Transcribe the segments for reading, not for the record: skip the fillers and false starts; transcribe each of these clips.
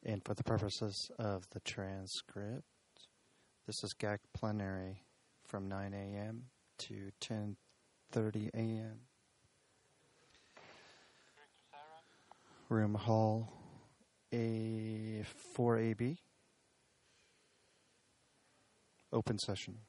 And for the purposes of the transcript, this is GAC plenary from 9 a.m. to 10:30 a.m. Room Hall A4AB. Open session.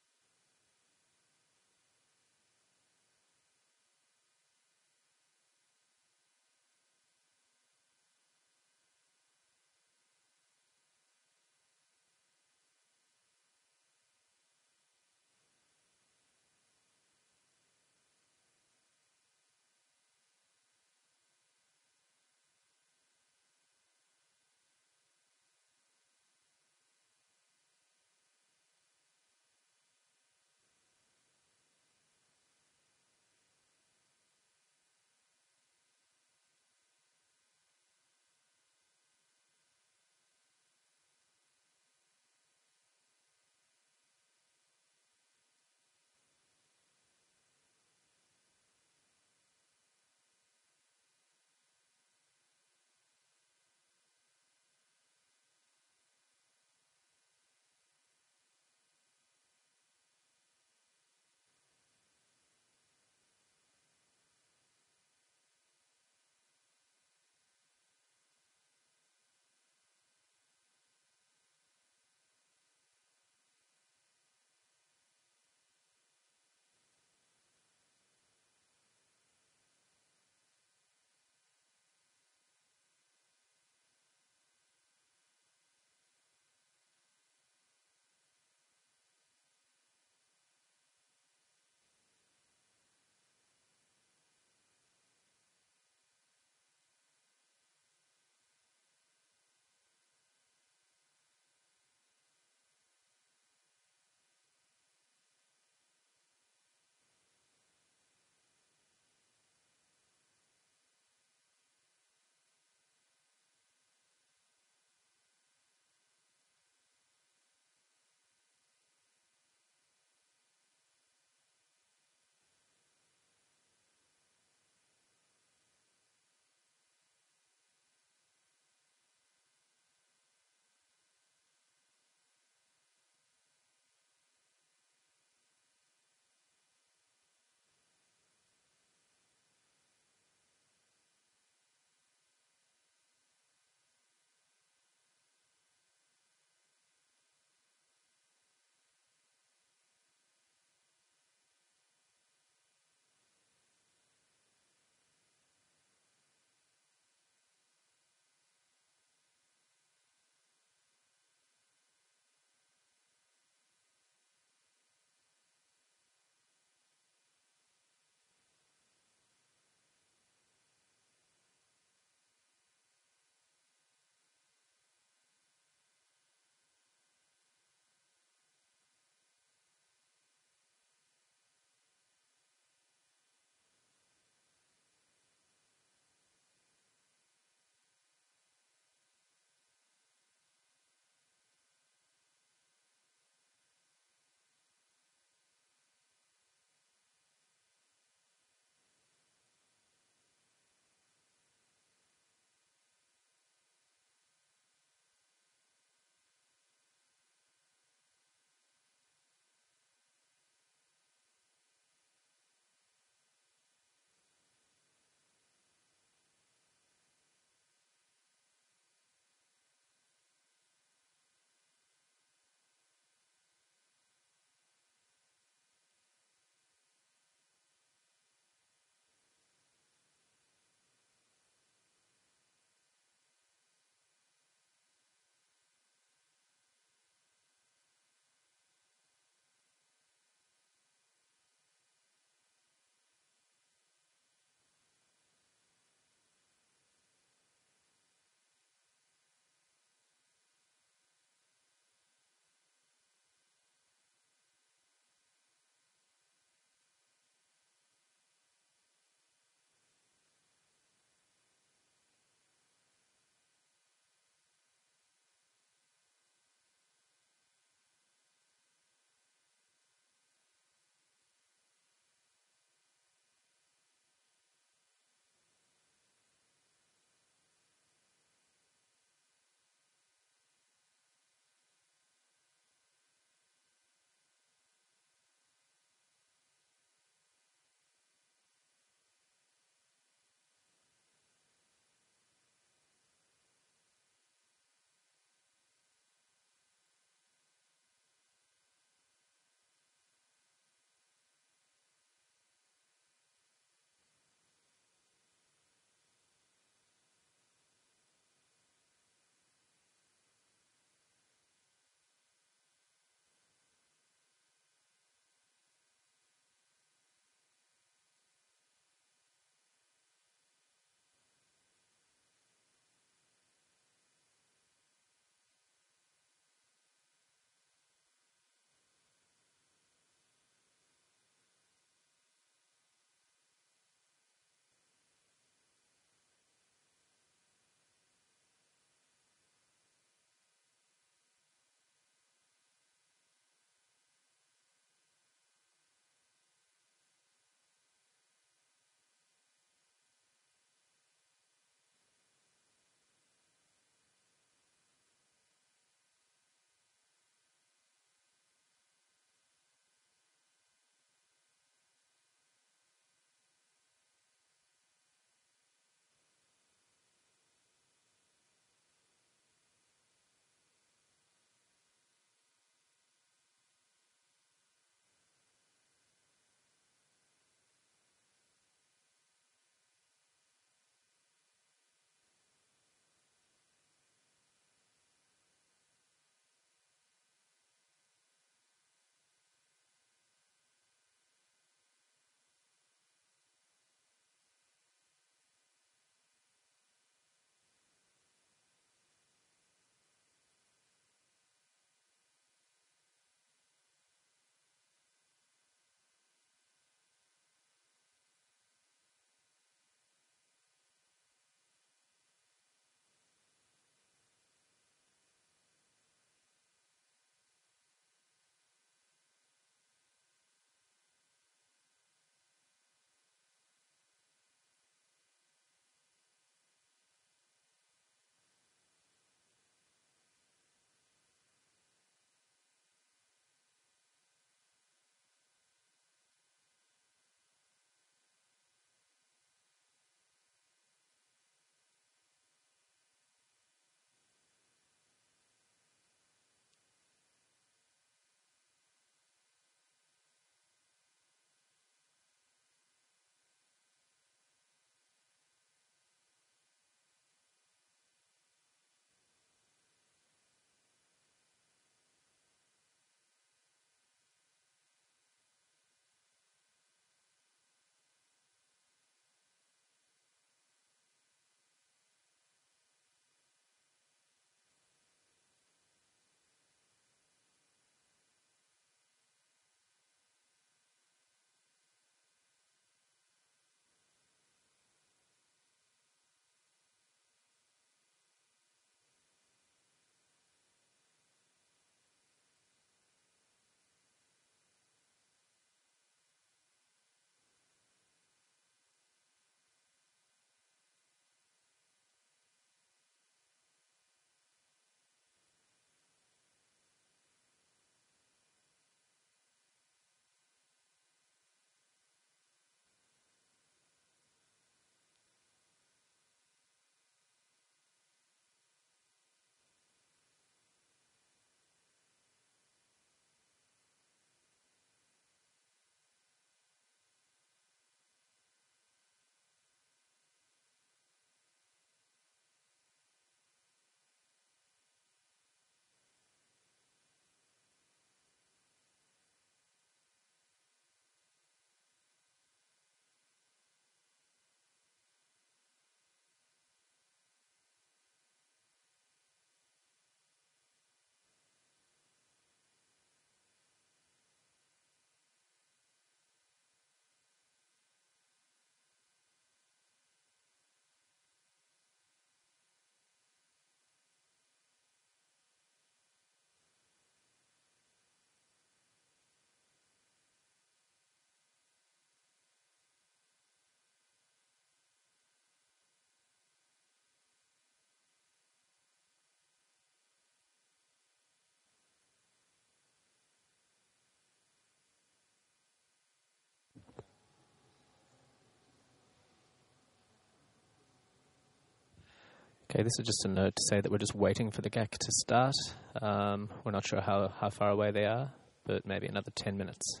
Okay, this is just a note to say that we're just waiting for the GAC to start. We're not sure how far away they are, but maybe another 10 minutes.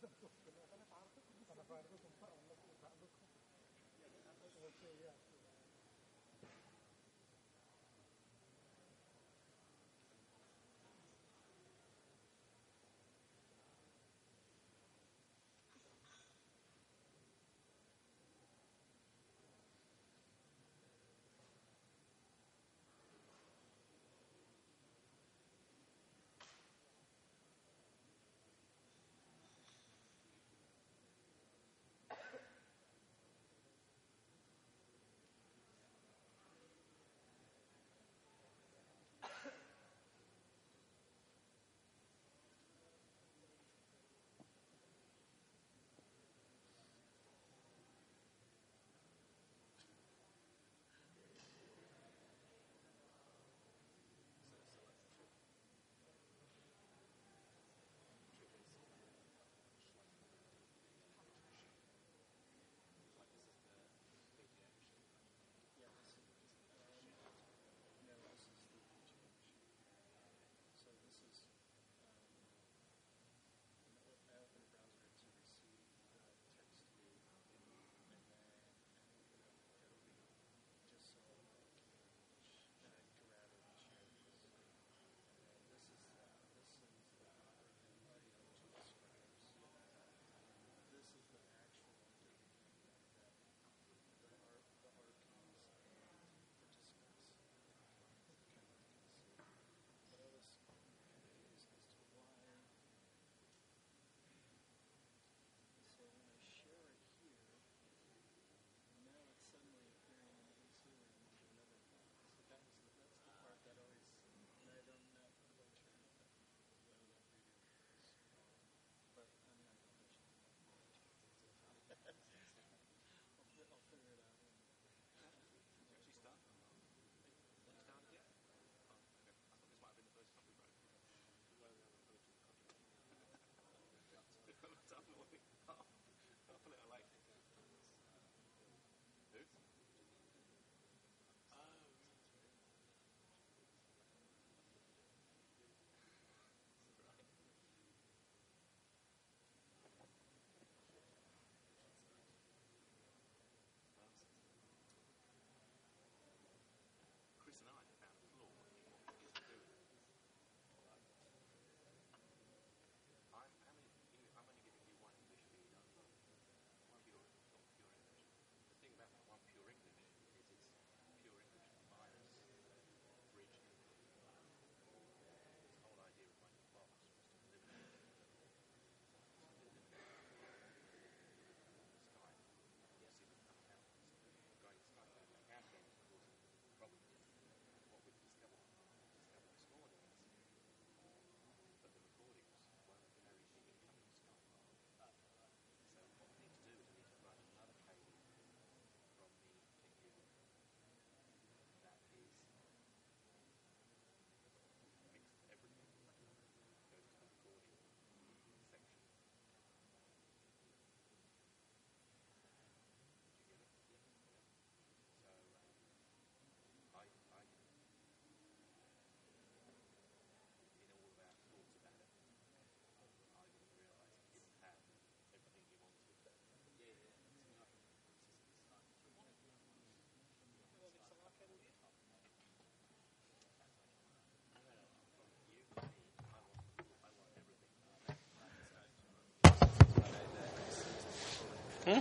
Hmm?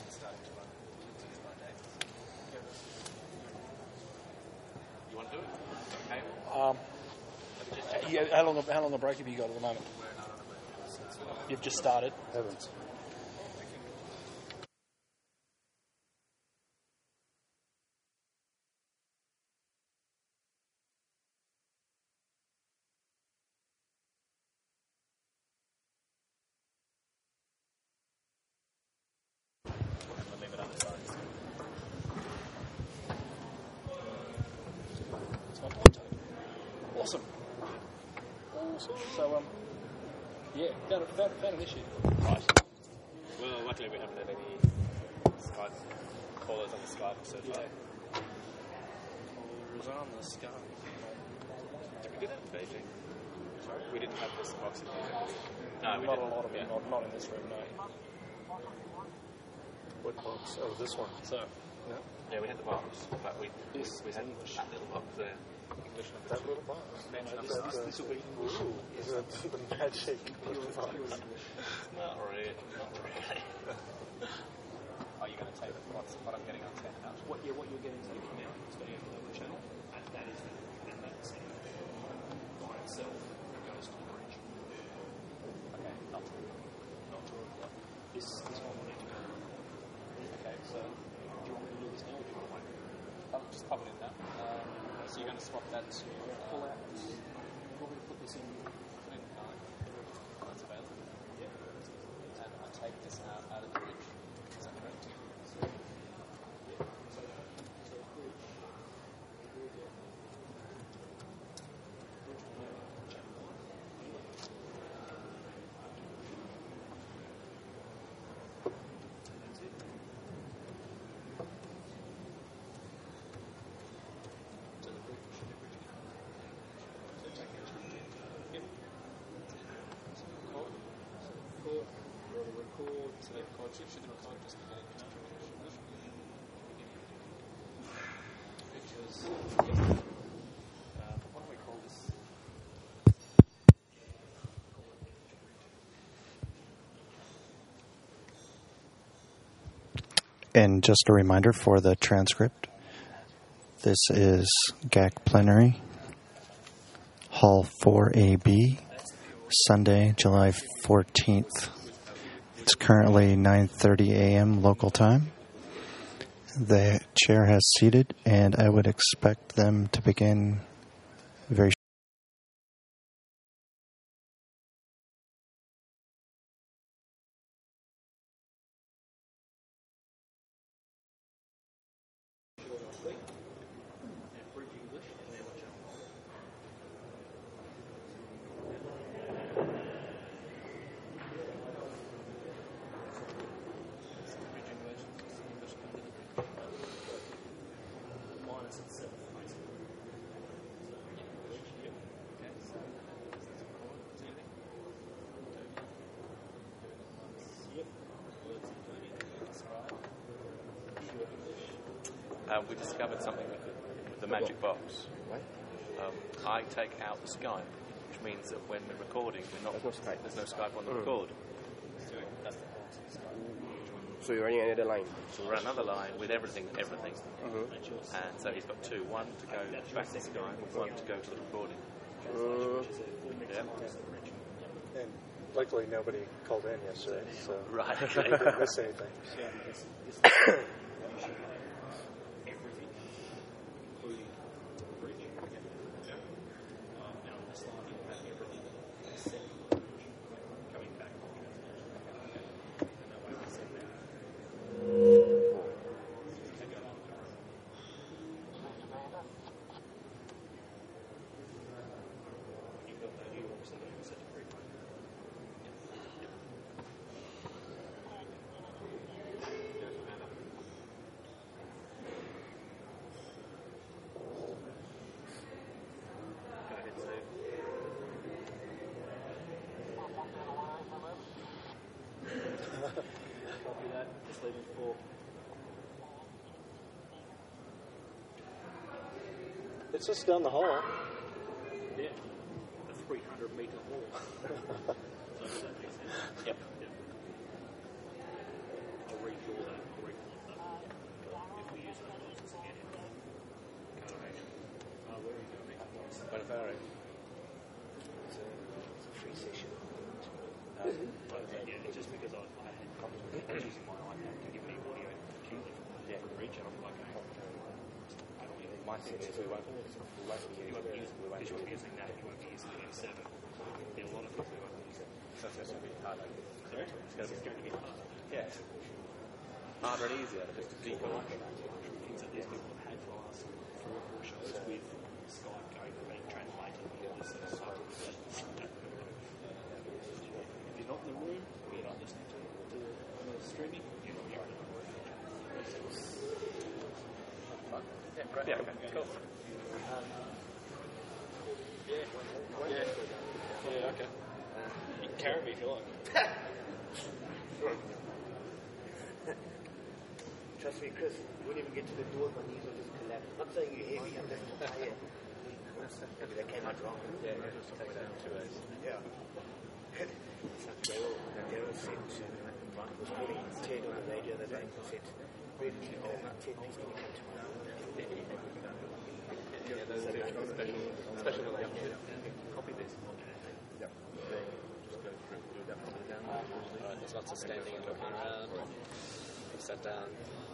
You want to do it? Okay. How long a break have you got at the moment? You've just started. Haven't. Awesome. So, yeah, found an issue. Right. Well, luckily we haven't had any Skype callers on the Skype so far. Callers on the Skype. Did we do that in Beijing? Sorry? We didn't have this box in Beijing. No, we not didn't. a lot of Yeah. them. Not in this room, no. What box? Oh, this one. So, yeah. Yeah, we had the box, but we had English. that little box there. English number That 2. little box. Mention Is number that, this will be English. Is that the magic little box? Not really. Not really. Are you going to take what I'm getting on 10 out? What you're getting taken now is going to the channel, and that is and that's by itself goes to the bridge. Okay, not to This one will need to go. Okay, so Do you want me to do this now, or do you want to wait? I'll just pop it in now. So you're going to swap that to Pull out. Do you want me to put this in? put in 9. That's available. Yeah. And I take this out of the bridge. Is that correct? So the record should the record just be getting what do we call this? And just a reminder for the transcript, this is GAC Plenary, Hall 4AB, Sunday, July 14th. It's currently 9:30 a.m. local time. The chair has seated, and I would expect them to begin very We discovered something with the magic box. I take out the Skype, which means that when we're recording, there's no Skype on the record. So you're running another line? So we're on another line with everything. And so he's got two, one to go back to Skype, one to go to the recording. Yeah. And luckily nobody called in yesterday, so Right, I okay. didn't miss anything. Everything, including the bridge. Now on this line, you have everything except for the bridge coming back on transmission. And that way we set that. Take it out. You've got that, you obviously got to set the bridge. Go ahead, Steve. Copy that. Just leave it for. It's just down the hall. Yeah, the 300-meter wall. So does that make sense? Yep. I'll redraw that. I'll redraw that. If we use those boxes again in Copenhagen. Where are you going? What about it? It's a free session. Yeah, it's just because I was using my iPad to give me audio purely from the bridge, and I'm like, I don't even. My thing is we won't be using Because you won't be using that, you won't be using the M7. There are a lot of things we won't be using. So it's going to be harder. Sorry? It's going to be hard. Yeah. Harder and easier just to decode. Things that these people have had for the last 3 or 4 shows with Skype going and being translated and all this sort of stuff. If you're not in the room, or you're not listening to the streaming, you're not in the room. Yeah, great. Yeah, okay. Cool. Yeah, okay. You can carry me if you like. Because when you get to the door, my knees will just collapse. I'm not saying you're heavy, I'm just tired. Maybe that came out wrong. Yeah, just take down 2 A's. Yeah. Daryl said, was calling Ted on the radio that day and said, Ted, please can you come tomorrow? Yeah, those are special relationship. Copy this. Yep. Just go through, do that from down. Alright, there's lots of standing and looking around. Sat down.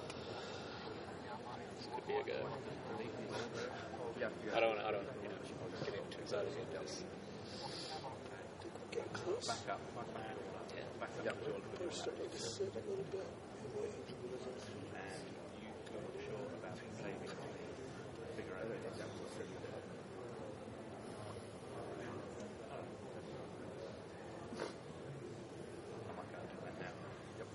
This could be a go. I don't want to get too excited about this. Get close. Back up. Yeah. Back up. Yep. Push it a little bit. And you go sure about maybe figure out it. I might go do that now. Yep.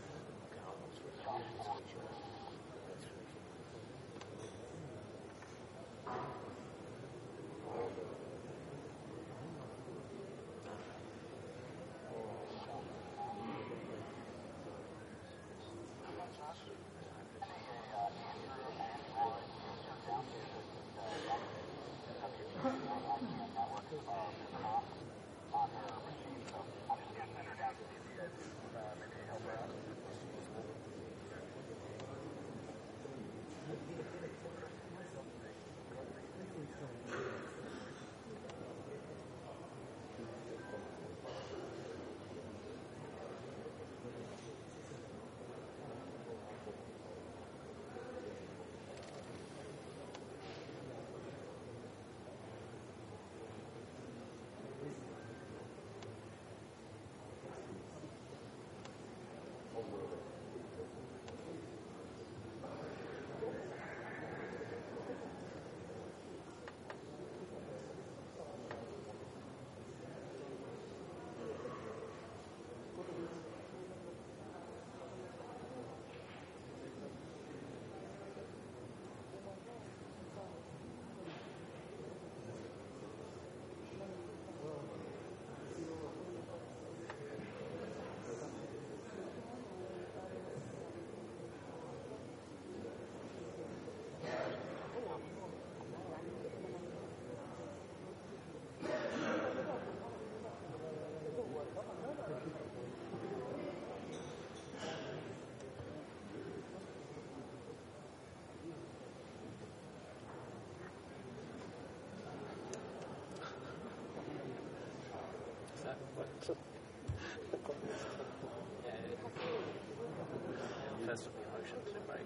First of the emotion to break.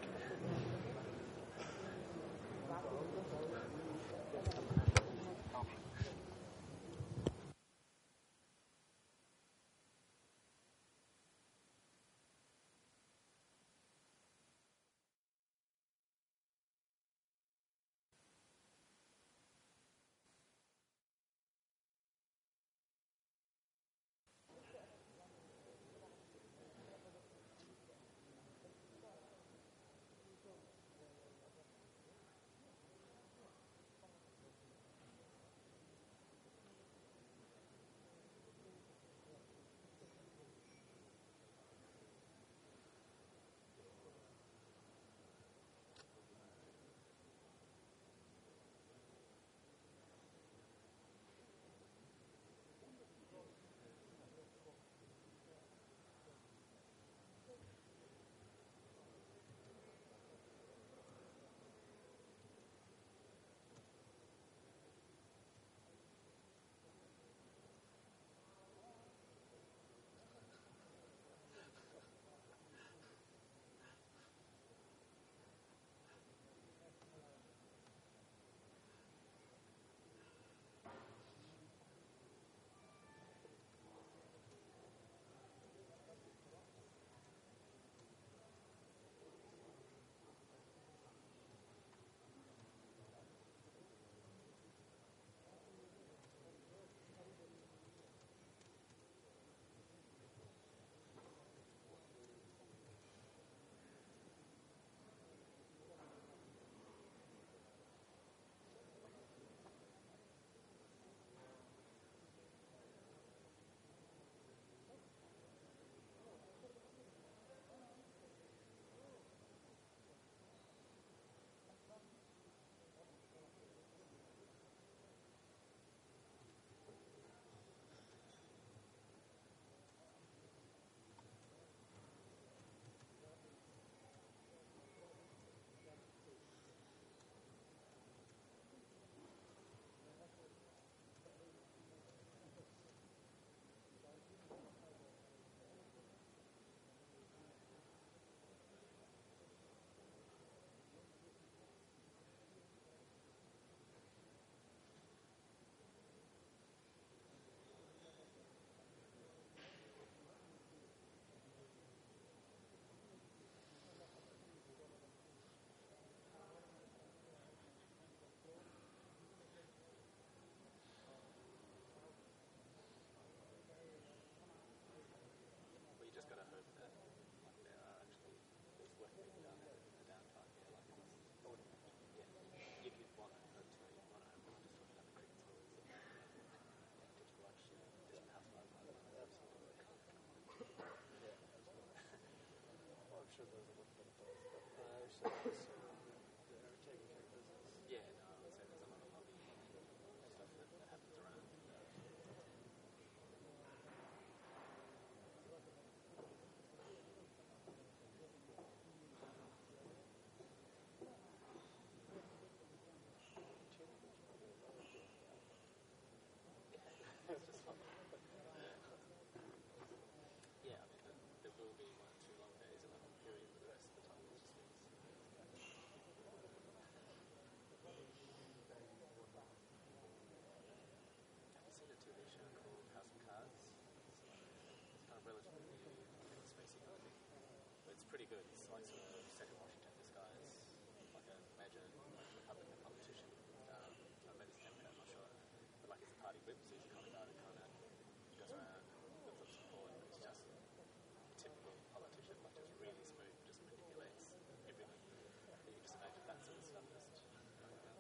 pretty good. It's like sort of Central Washington disguise, like a major Republican politician. Maybe it's Democrat, I'm not sure. But like he's a party whip, so he's the kind of guy that kind of goes around and builds up support. He's just a typical politician, like just really smooth, just manipulates everything. You can just imagine that sort of stuff just going around.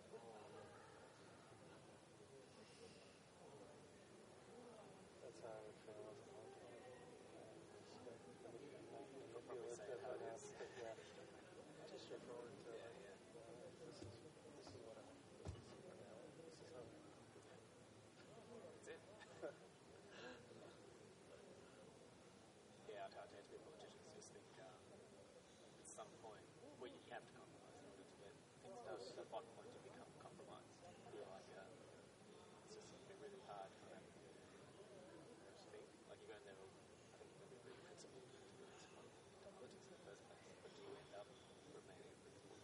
That's how I would feel as a monk. You'll probably say it how it is. Yeah. Just straightforward to this is what I'm this is how That's it. Yeah, I tend to be politicians just think at some point, well, you have to compromise in order to get things done. So the bottom line to become compromised. You're like, it's just going to be really hard for them to think. Like, you're going to never, I think, you're going to be really principled to go into politics in the first place. But do you end up remaining principled?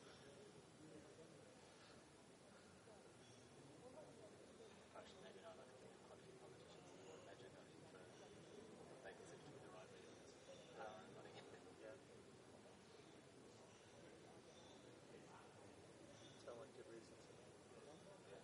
Actually, maybe not. I can think of quite a few politicians who would imagine going in for what they consider to be the right reasons. Money. yeah. Sound like good reasons. Yeah.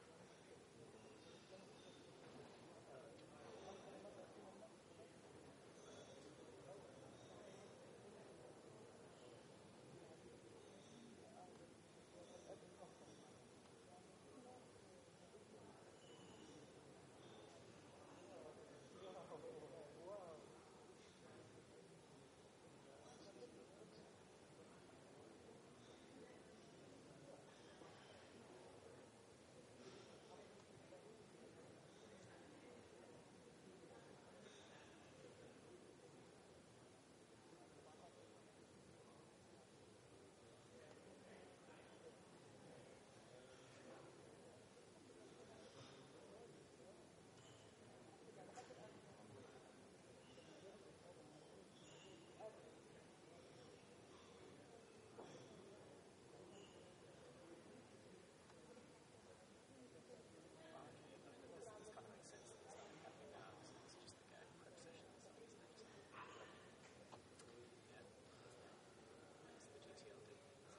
This kind of makes sense that it's not happening now. It's just the gag prep sessions. Isn't it? Yeah. It's the GTLD.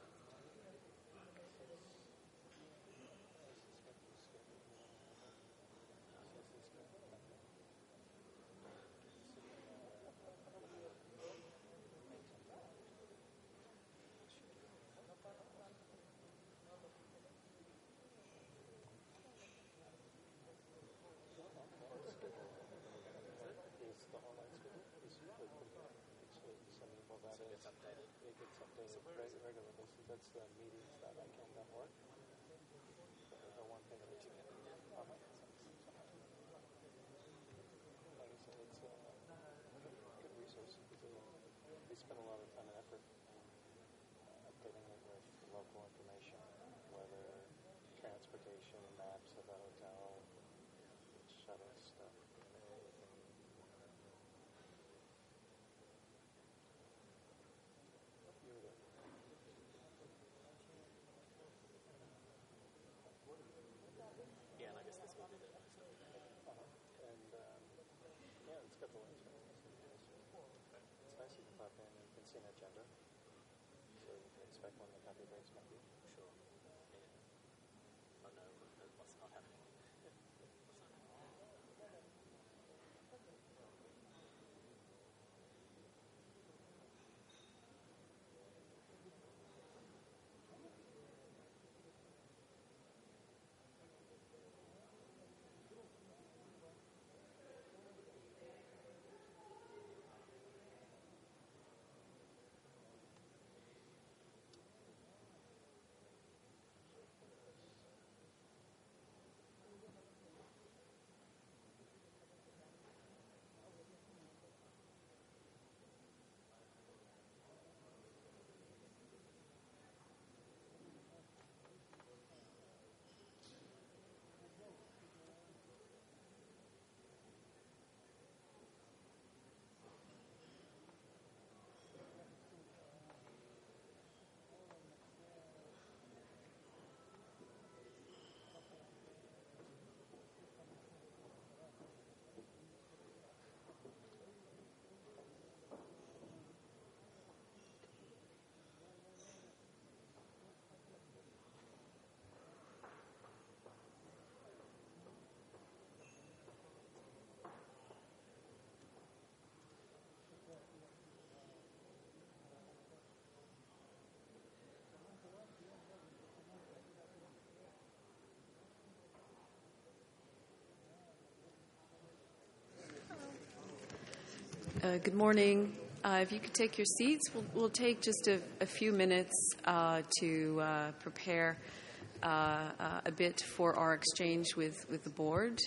Is the online schedule is pretty good. It's I mean, well, that So is, it's updated. it gets updated So where is it? regularly. So that's the meetings that I can then work. The one thing that you get like I said, it's a good resource because we spend a lot of time and effort updating it with local information, whether transportation, maps of the hotel, shuttle stuff. Yeah, and I guess this will be the next step. And yeah, it's got the links. It's nice you can pop in and you can see an agenda. So you can expect when the coffee breaks might be. Sure. Yeah. Oh no, what's not happening? What's not happening? Good morning. If you could take your seats, we'll take just a few minutes to prepare a bit for our exchange with the board.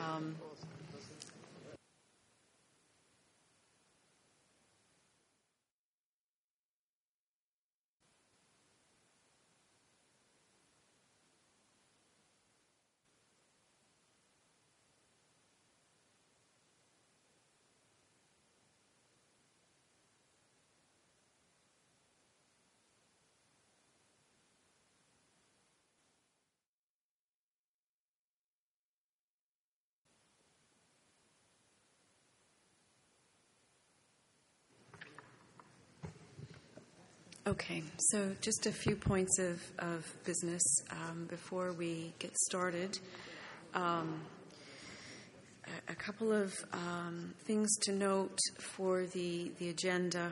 Okay, so just a few points of business before we get started. A couple of things to note for the agenda.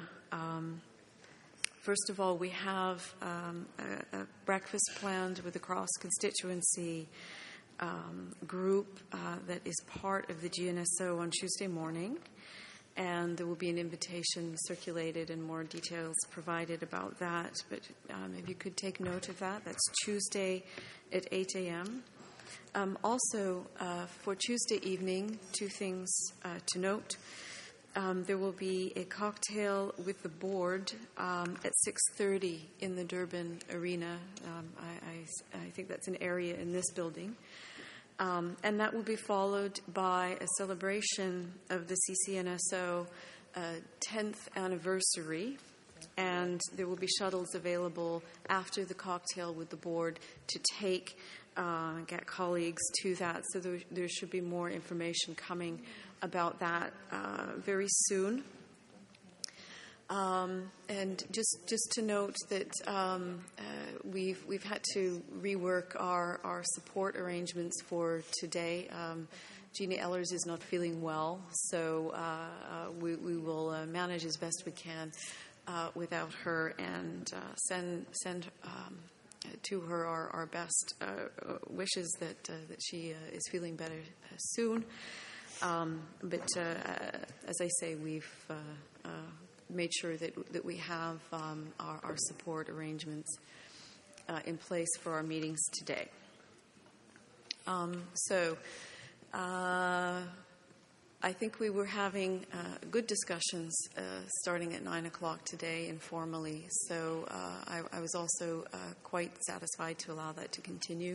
First of all, we have a breakfast planned with the Cross constituency group that is part of the GNSO on Tuesday morning. And there will be an invitation circulated and more details provided about that. But if you could take note of that, that's Tuesday at 8 a.m. Also, for Tuesday evening, two things to note. There will be a cocktail with the board at 6:30 in the Durban Arena. I think that's an area in this building. And that will be followed by a celebration of the CCNSO 10th anniversary. And there will be shuttles available after the cocktail with the board to get colleagues to that. So there should be more information coming about that very soon. And just to note that we've had to rework our support arrangements for today. Jeannie Ellers is not feeling well, so we will manage as best we can without her and send to her our best wishes that she is feeling better soon. But as I say, we've made sure that we have our support arrangements in place for our meetings today. I think we were having good discussions starting at 9 o'clock today informally, so I was also quite satisfied to allow that to continue.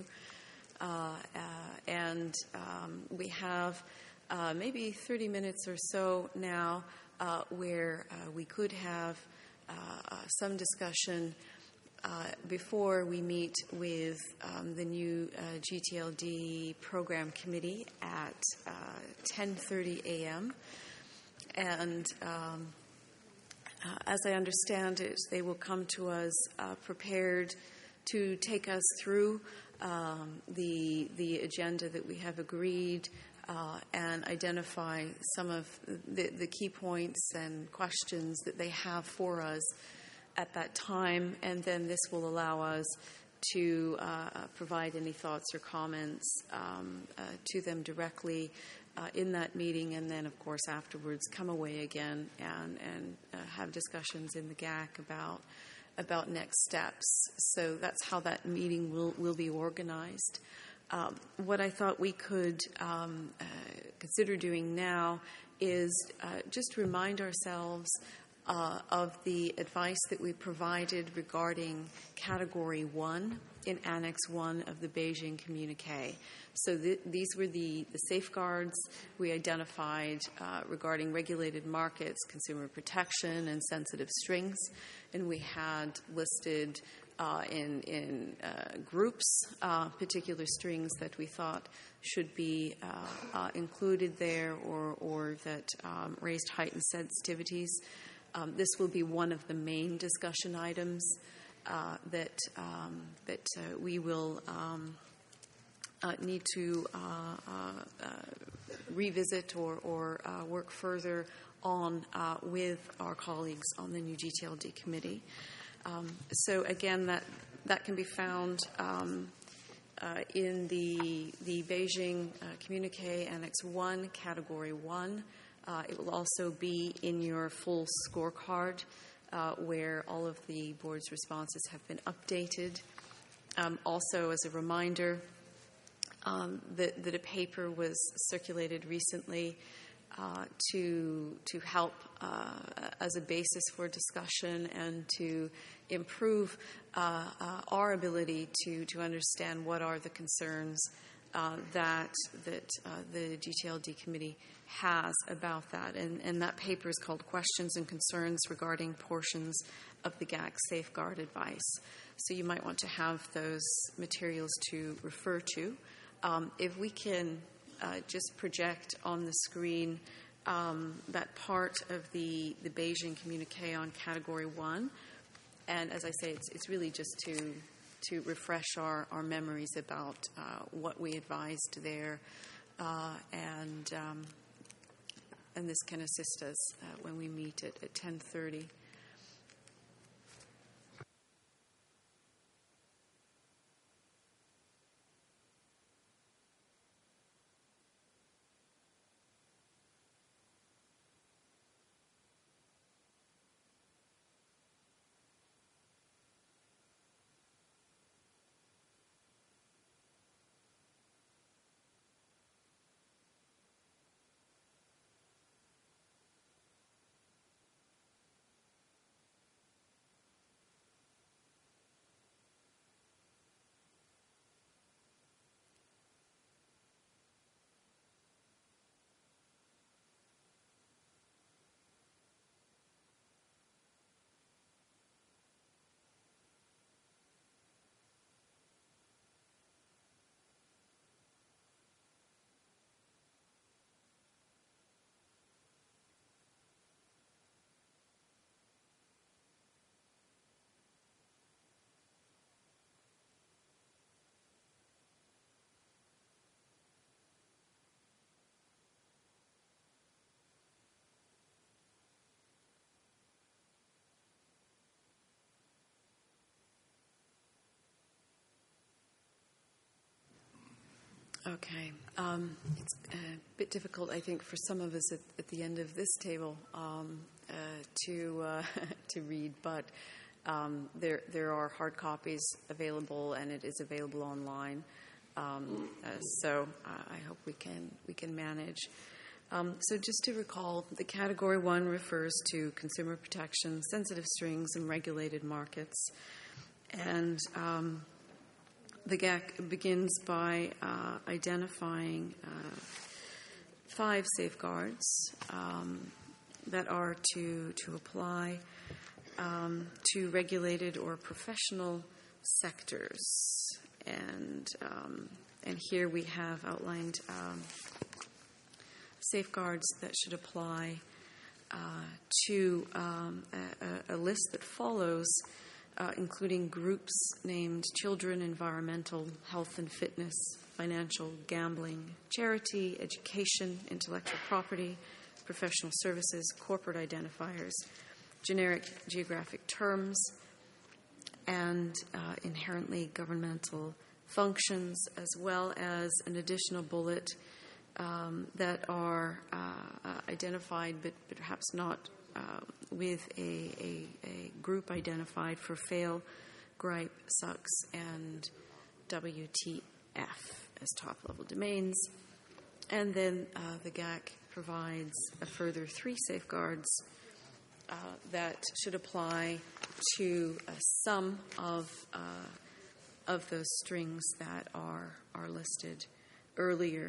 And we have maybe 30 minutes or so now where we could have some discussion before we meet with the new GTLD program committee at 10:30 a.m. And as I understand it, they will come to us prepared to take us through the agenda that we have agreed and identify some of the key points and questions that they have for us at that time, and then this will allow us to provide any thoughts or comments to them directly in that meeting, and then, of course, afterwards come away again and have discussions in the GAC about next steps. So that's how that meeting will be organized. What I thought we could consider doing now is just remind ourselves of the advice that we provided regarding Category 1 in Annex 1 of the Beijing Communiqué. So these were the safeguards we identified regarding regulated markets, consumer protection, and sensitive strings. And we had listed in groups particular strings that we thought should be included there or that raised heightened sensitivities. This will be one of the main discussion items that we will need to revisit or work further on with our colleagues on the new GTLD committee. So again, that can be found in the Beijing Communiqué Annex 1, Category 1. It will also be in your full scorecard where all of the board's responses have been updated. Also, as a reminder, that a paper was circulated recently to help as a basis for discussion and to improve our ability to understand what are the concerns that the GTLD committee has about that. And that paper is called Questions and Concerns Regarding Portions of the GAC Safeguard Advice. So you might want to have those materials to refer to. If we can just project on the screen that part of the Beijing communique on Category 1. And as I say, it's really just to refresh our memories about what we advised there, and this can assist us when we meet at 10:30. Okay. It's a bit difficult, I think, for some of us at the end of this table to read, but there are hard copies available, and it is available online. So I hope we can manage. So just to recall, the Category 1 refers to consumer protection, sensitive strings, and regulated markets. And the GAC begins by identifying 5 safeguards that are to apply to regulated or professional sectors. And here we have outlined safeguards that should apply to a list that follows, including groups named children, environmental, health and fitness, financial, gambling, charity, education, intellectual property, professional services, corporate identifiers, generic geographic terms, and inherently governmental functions, as well as an additional bullet that are identified but perhaps not with a group identified for fail, gripe, sucks, and WTF as top-level domains. And then the GAC provides a further 3 safeguards that should apply to some of those strings that are listed earlier.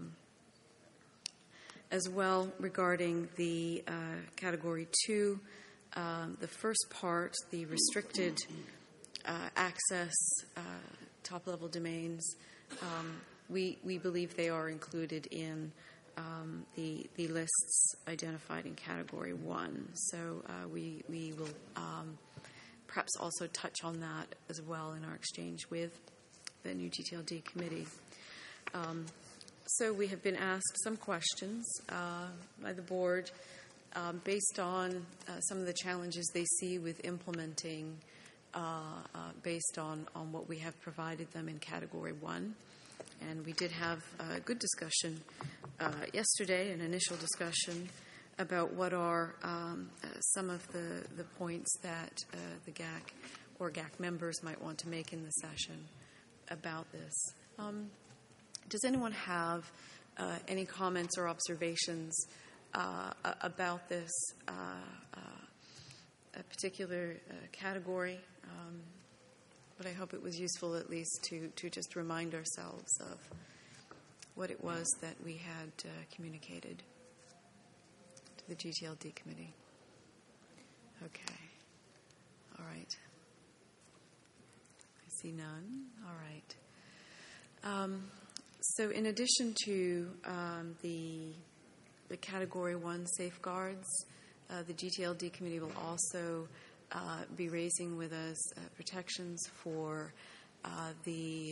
As well, regarding the Category 2, the first part, the restricted access top-level domains, we believe they are included in the lists identified in Category 1. So we will perhaps also touch on that as well in our exchange with the new GTLD committee. So we have been asked some questions by the board based on some of the challenges they see with implementing based on what we have provided them in Category 1. And we did have a good discussion yesterday, an initial discussion about what are some of the points that the GAC or GAC members might want to make in the session about this. Does anyone have any comments or observations about this a particular category? But I hope it was useful at least to just remind ourselves of what it was that we had communicated to the GTLD committee. Okay. All right. I see none. All right. So in addition to the Category 1 safeguards, the GTLD committee will also be raising with us protections for the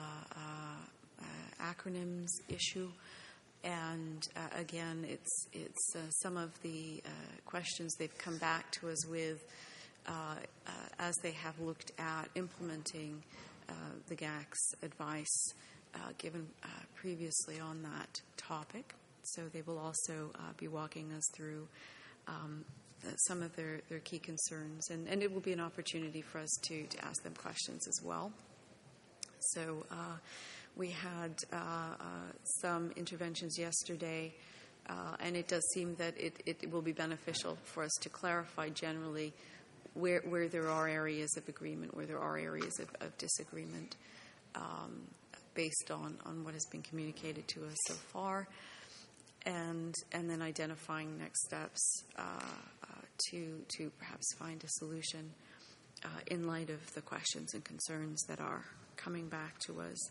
acronyms issue. And again, it's some of the questions they've come back to us with as they have looked at implementing the GAC's advice given previously on that topic. So they will also be walking us through some of their key concerns, and it will be an opportunity for us to ask them questions as well. So we had some interventions yesterday, and it does seem that it will be beneficial for us to clarify generally where there are areas of agreement, where there are areas of disagreement, based on what has been communicated to us so far, and then identifying next steps to perhaps find a solution in light of the questions and concerns that are coming back to us.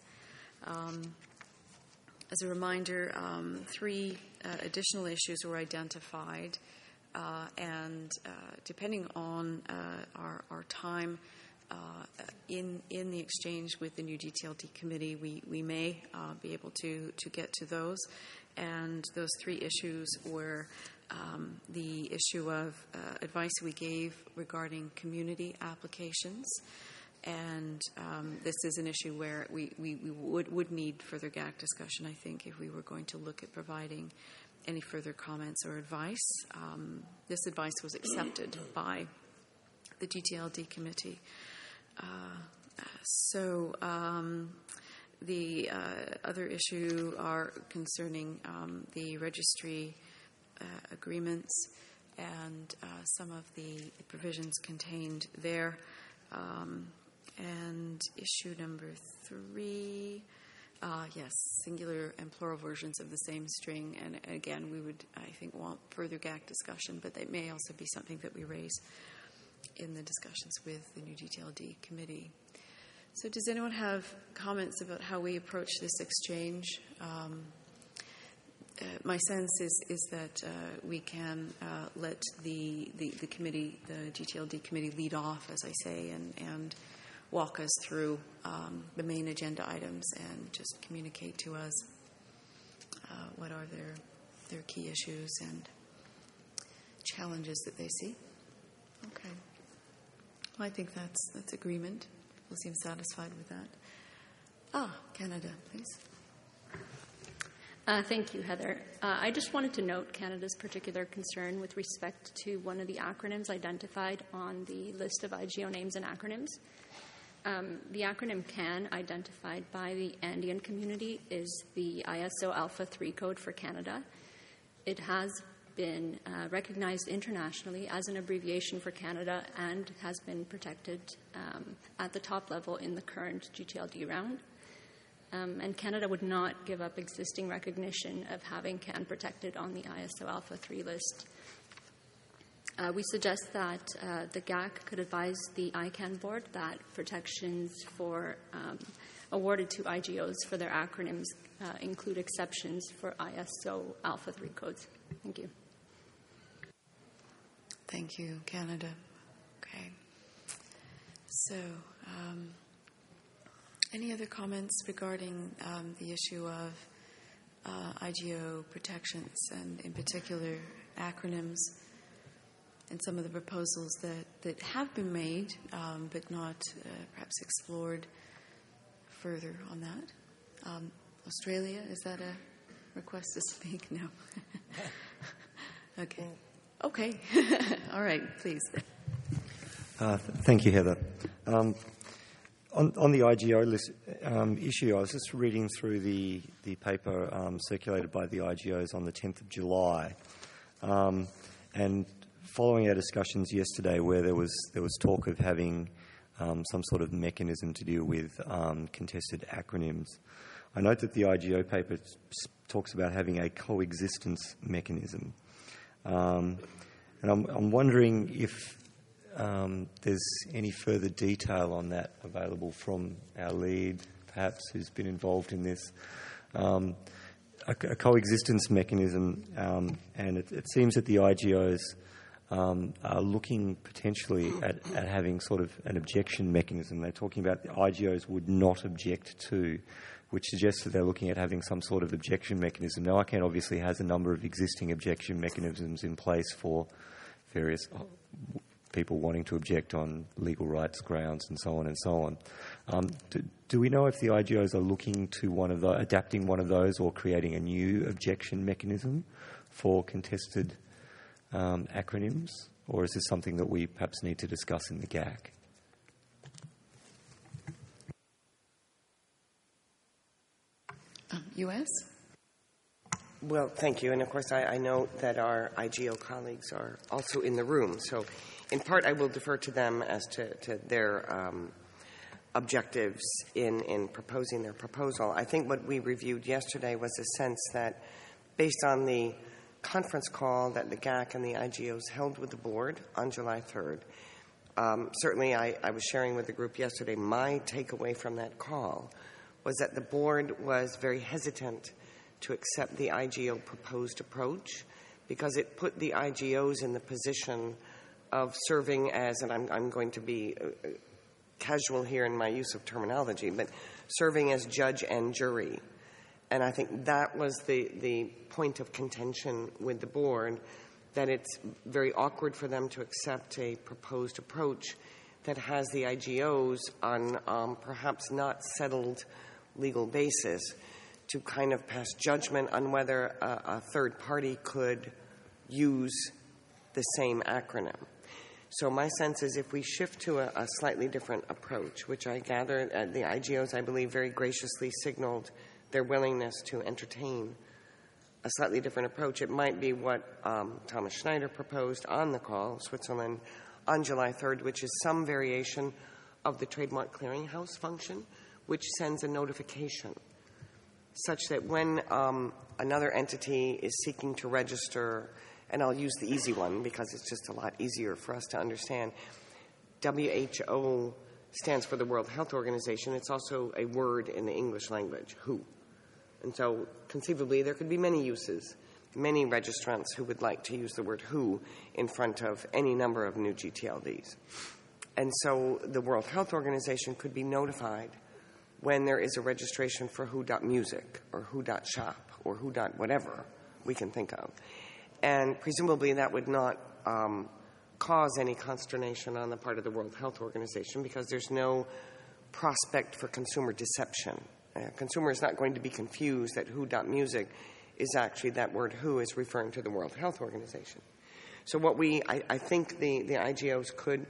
As a reminder, 3 additional issues were identified, and depending on our time in the exchange with the new GTLD committee, we may be able to get to those. And those 3 issues were the issue of advice we gave regarding community applications. And this is an issue where we would need further GAC discussion, I think, if we were going to look at providing any further comments or advice. This advice was accepted by the GTLD committee. The other issue are concerning the registry agreements and some of the provisions contained there. And issue number 3, yes, singular and plural versions of the same string. And again, we would, I think, want further GAC discussion, but that may also be something that we raise in the discussions with the new GTLD committee. So does anyone have comments about how we approach this exchange? My sense is that we can let the committee, the GTLD committee, lead off, as I say, and walk us through the main agenda items and just communicate to us what are their key issues and challenges that they see. Okay. Well, I think that's agreement. People seem satisfied with that. Canada, please. Thank you, Heather. I just wanted to note Canada's particular concern with respect to one of the acronyms identified on the list of IGO names and acronyms. The acronym CAN, identified by the Andean community, is the ISO Alpha 3 code for Canada. It has been recognized internationally as an abbreviation for Canada and has been protected at the top level in the current GTLD round. And Canada would not give up existing recognition of having CAN protected on the ISO Alpha 3 list. We suggest that the GAC could advise the ICANN board that protections for awarded to IGOs for their acronyms include exceptions for ISO Alpha 3 codes. Thank you. Thank you, Canada. Okay. So, any other comments regarding the issue of IGO protections and, in particular, acronyms and some of the proposals that have been made but not perhaps explored further on that? Australia, is that a request to speak? No. Okay. Okay. All right, please. Thank you, Heather. On the IGO issue, I was just reading through the paper circulated by the IGOs on the 10th of July, and following our discussions yesterday, where there was talk of having some sort of mechanism to deal with contested acronyms. I note that the IGO paper talks about having a coexistence mechanism, and I'm wondering if there's any further detail on that available from our lead, perhaps, who's been involved in this. A coexistence mechanism, and it seems that the IGOs are looking potentially at having sort of an objection mechanism. They're talking about the IGOs would not object to, which suggests that they're looking at having some sort of objection mechanism. Now, ICANN obviously has a number of existing objection mechanisms in place for various people wanting to object on legal rights grounds and so on and so on. Do we know if the IGOs are looking to adapting one of those or creating a new objection mechanism for contested acronyms, or is this something that we perhaps need to discuss in the GAC? U.S.? Well, thank you. And, of course, I know that our IGO colleagues are also in the room. So, in part, I will defer to them as to their objectives in proposing their proposal. I think what we reviewed yesterday was a sense that, based on the conference call that the GAC and the IGOs held with the board on July 3rd, certainly I was sharing with the group yesterday, my takeaway from that call was that the board was very hesitant to accept the IGO proposed approach because it put the IGOs in the position of serving as, and I'm going to be casual here in my use of terminology, but serving as judge and jury. And I think that was the point of contention with the board, that it's very awkward for them to accept a proposed approach that has the IGOs on perhaps not settled legal basis to kind of pass judgment on whether a third party could use the same acronym. So my sense is if we shift to a slightly different approach, which I gather the IGOs, I believe, very graciously signaled their willingness to entertain a slightly different approach, it might be what Thomas Schneider proposed on the call, Switzerland, on July 3rd, which is some variation of the Trademark Clearinghouse function, which sends a notification such that when another entity is seeking to register, and I'll use the easy one because it's just a lot easier for us to understand, WHO stands for the World Health Organization. It's also a word in the English language, WHO. And so conceivably there could be many uses, many registrants who would like to use the word WHO in front of any number of new GTLDs. And so the World Health Organization could be notified when there is a registration for who.music or who.shop or who.whatever we can think of. And presumably that would not cause any consternation on the part of the World Health Organization because there's no prospect for consumer deception. Consumer is not going to be confused that who.music is actually that word who is referring to the World Health Organization. So what I think the IGOs could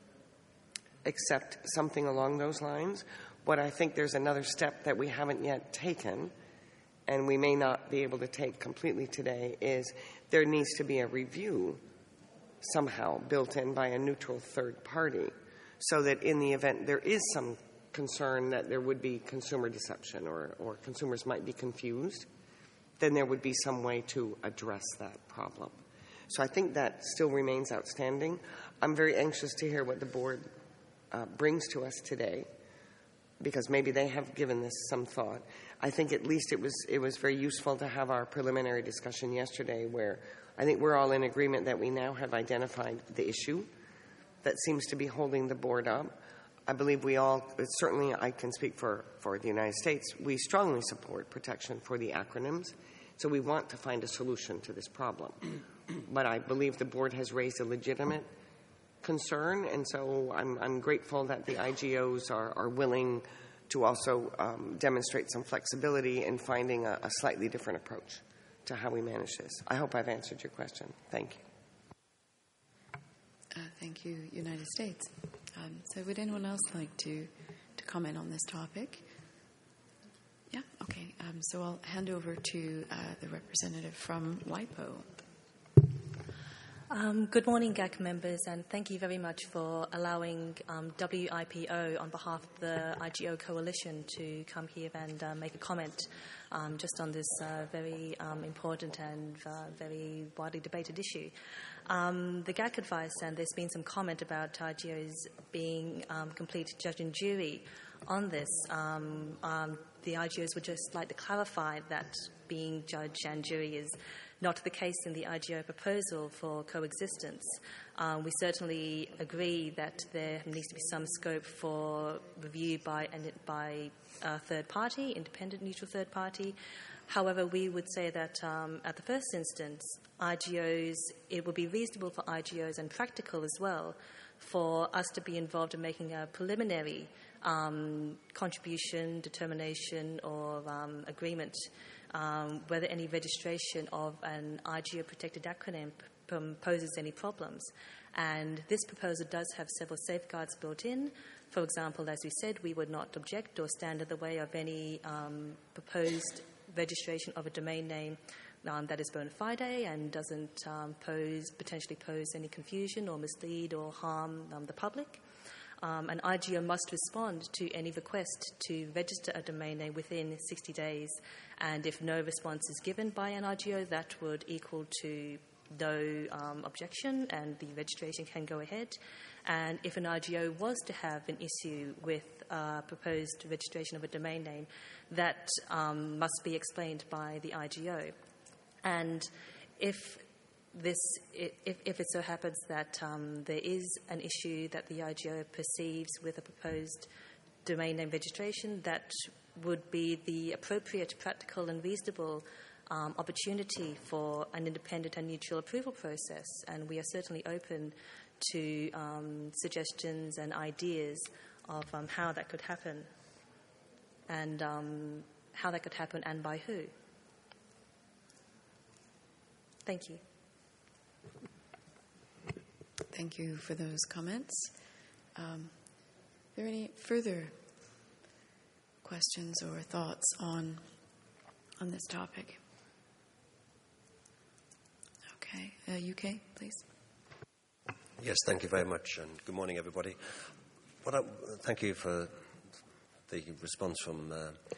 accept something along those lines. What I think there's another step that we haven't yet taken, and we may not be able to take completely today, is there needs to be a review somehow built in by a neutral third party so that in the event there is some concern that there would be consumer deception or consumers might be confused, then there would be some way to address that problem. So I think that still remains outstanding. I'm very anxious to hear what the board brings to us today, because maybe they have given this some thought. I think at least it was very useful to have our preliminary discussion yesterday where I think we're all in agreement that we now have identified the issue that seems to be holding the board up. I believe we all, certainly I can speak for the United States, we strongly support protection for the acronyms, so we want to find a solution to this problem. But I believe the board has raised a legitimate concern, and so I'm grateful that the IGOs are willing to also demonstrate some flexibility in finding a slightly different approach to how we manage this. I hope I've answered your question. Thank you. Thank you, United States. So would anyone else like to comment on this topic? Yeah, okay. So I'll hand over to the representative from WIPO. Good morning, GAC members, and thank you very much for allowing WIPO on behalf of the IGO Coalition to come here and make a comment just on this very important and very widely debated issue. The GAC advice, and there's been some comment about IGOs being complete judge and jury on this. The IGOs would just like to clarify that being judge and jury is not the case in the IGO proposal for coexistence. We certainly agree that there needs to be some scope for review by a third party, independent, neutral third party. However, we would say that at the first instance, IGOs, it would be reasonable for IGOs and practical as well for us to be involved in making a preliminary contribution, determination, or agreement whether any registration of an IGO-protected acronym poses any problems. And this proposal does have several safeguards built in. For example, as we said, we would not object or stand in the way of any proposed registration of a domain name that is bona fide and doesn't potentially pose any confusion or mislead or harm the public. An IGO must respond to any request to register a domain name within 60 days, and if no response is given by an IGO, that would equal to no objection, and the registration can go ahead. And if an IGO was to have an issue with proposed registration of a domain name, that must be explained by the IGO. And if it so happens that there is an issue that the IGO perceives with a proposed domain name registration, that would be the appropriate, practical and reasonable opportunity for an independent and neutral approval process. And we are certainly open to suggestions and ideas of how that could happen and by who. Thank you. Thank you for those comments. Are there any further questions or thoughts on this topic? Okay. UK, please. Yes, thank you very much, and good morning, everybody. Thank you for the response from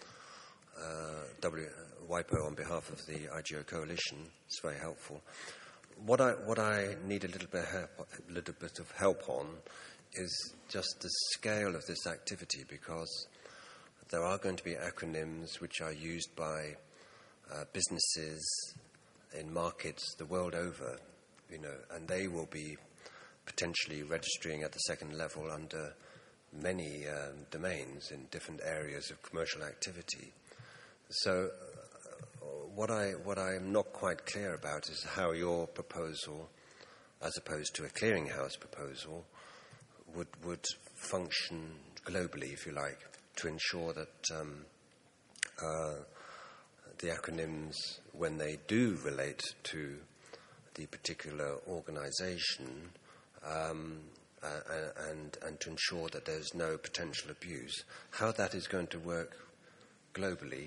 WIPO on behalf of the IGO Coalition. It's very helpful. What I need a little bit of help on is just the scale of this activity, because there are going to be acronyms which are used by businesses in markets the world over, and they will be potentially registering at the second level under many domains in different areas of commercial activity. So what I'm not quite clear about is how your proposal, as opposed to a clearinghouse proposal, would function globally, if you like, to ensure that the acronyms, when they do relate to the particular organisation, and to ensure that there's no potential abuse, how that is going to work globally,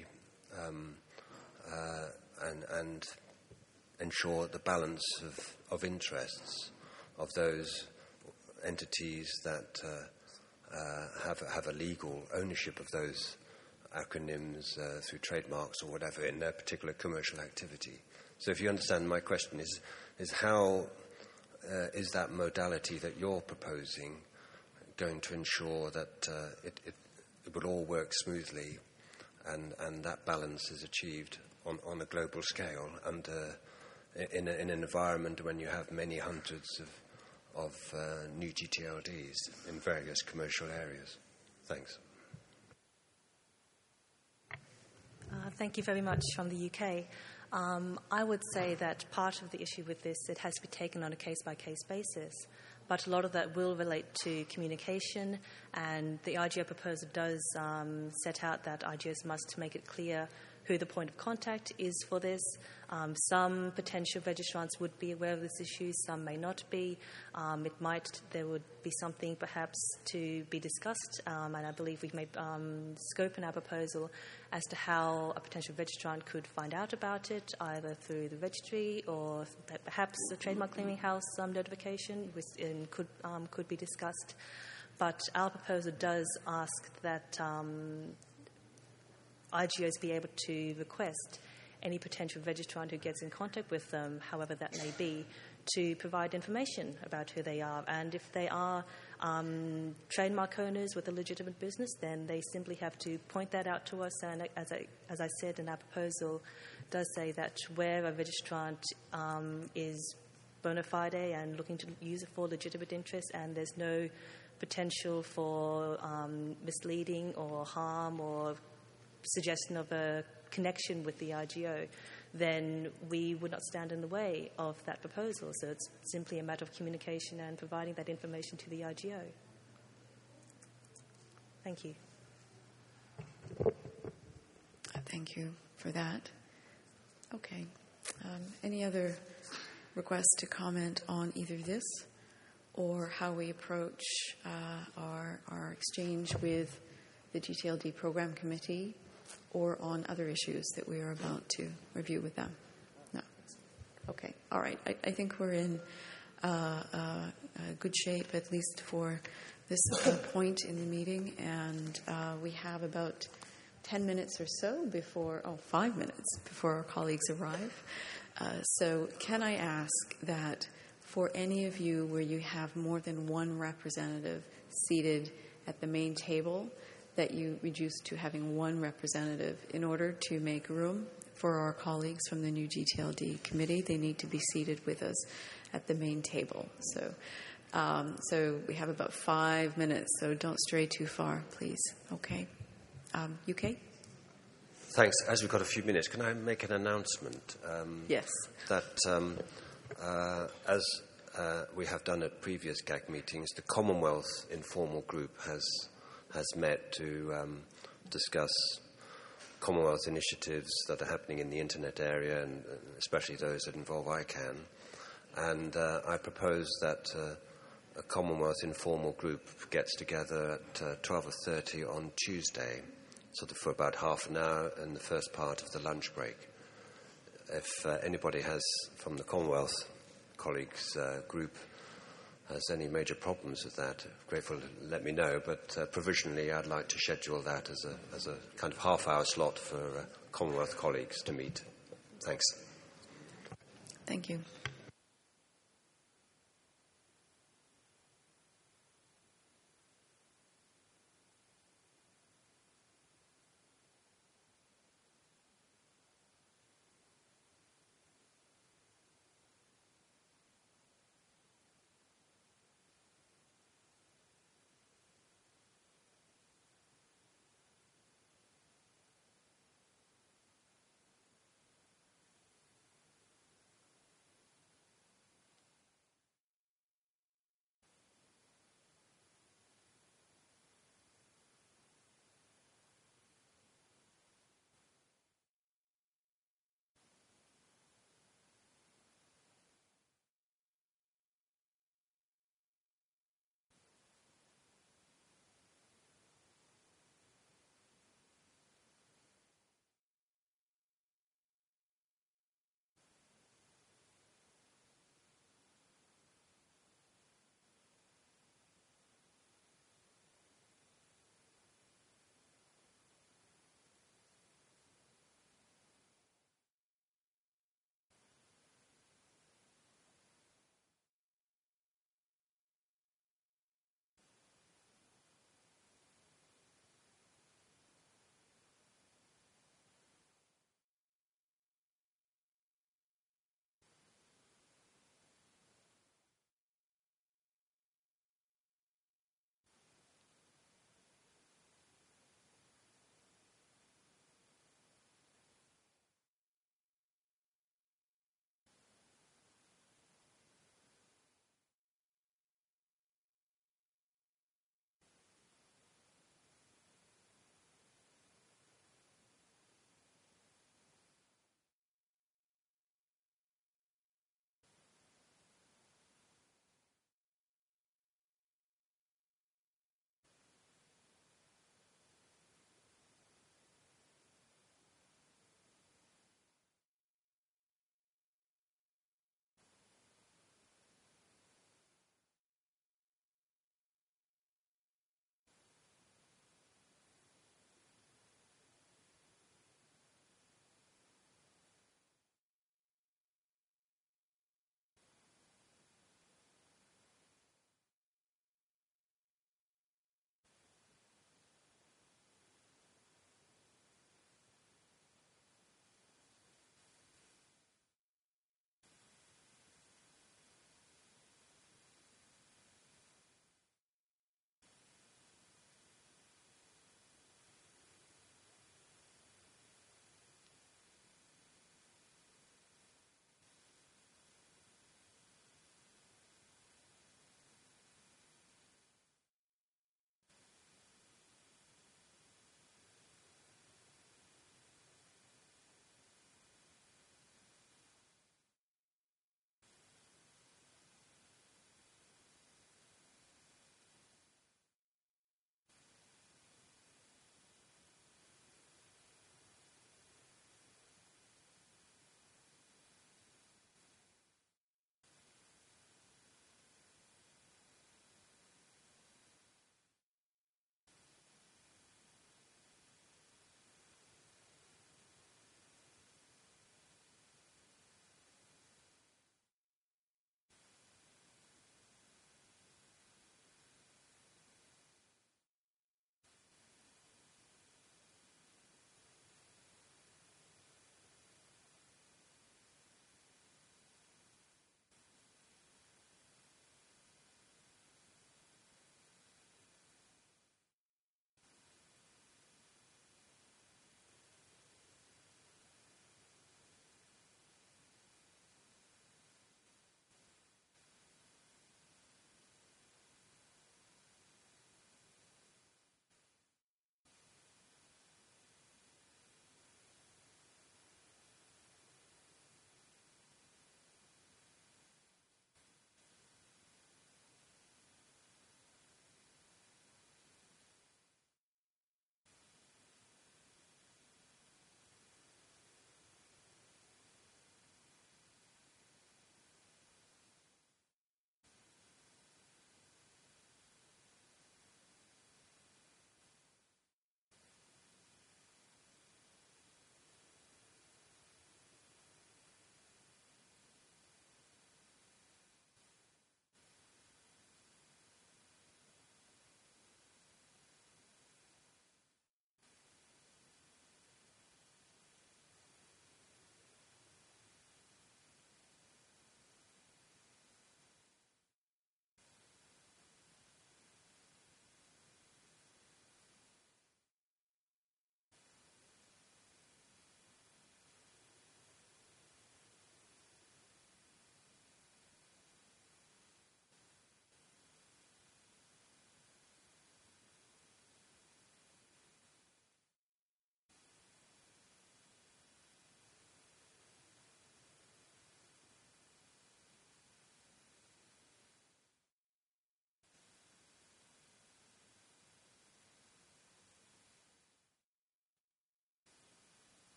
and ensure the balance of interests of those entities that have a legal ownership of those acronyms through trademarks or whatever in their particular commercial activity. So if you understand my question is how is that modality that you're proposing going to ensure that it will all work smoothly and that balance is achieved on a global scale and in an environment when you have many hundreds of new GTLDs in various commercial areas? Thanks. Thank you very much from the UK. I would say that part of the issue with this, it has to be taken on a case-by-case basis. but a lot of that will relate to communication, and the IGO proposal does set out that IGOs must make it clear who the point of contact is for this. Some potential registrants would be aware of this issue, some may not be. There would be something perhaps to be discussed, and I believe we've made scope in our proposal as to how a potential registrant could find out about it, either through the registry or perhaps a trademark clearinghouse notification, which could be discussed. But our proposal does ask that IGOs be able to request any potential registrant who gets in contact with them, however that may be, to provide information about who they are. And if they are trademark owners with a legitimate business, then they simply have to point that out to us. And as I said in our proposal, does say that where a registrant is bona fide and looking to use it for legitimate interest, and there's no potential for misleading or harm or suggestion of a connection with the IGO, then we would not stand in the way of that proposal. So it's simply a matter of communication and providing that information to the IGO. Thank you. Thank you for that. Okay. Any other requests to comment on either this or how we approach our exchange with the GTLD Program Committee, or on other issues that we are about to review with them? No. Okay. All right. I think we're in good shape, at least for this point in the meeting, and we have about 10 minutes or so before, 5 minutes before our colleagues arrive. So can I ask that for any of you where you have more than one representative seated at the main table, that you reduce to having one representative in order to make room for our colleagues from the new GTLD committee. They need to be seated with us at the main table. So we have about 5 minutes, so don't stray too far, please. Okay. UK? Thanks. As we've got a few minutes, can I make an announcement? Yes. That as we have done at previous GAC meetings, the Commonwealth Informal Group has met to discuss Commonwealth initiatives that are happening in the internet area, and especially those that involve ICANN. And I propose that a Commonwealth Informal Group gets together at 12:30 on Tuesday, sort of for about half an hour in the first part of the lunch break. If anybody has, from the Commonwealth colleagues group, has any major problems with that, grateful to let me know. But provisionally, I'd like to schedule that as a kind of half-hour slot for Commonwealth colleagues to meet. Thanks. Thank you.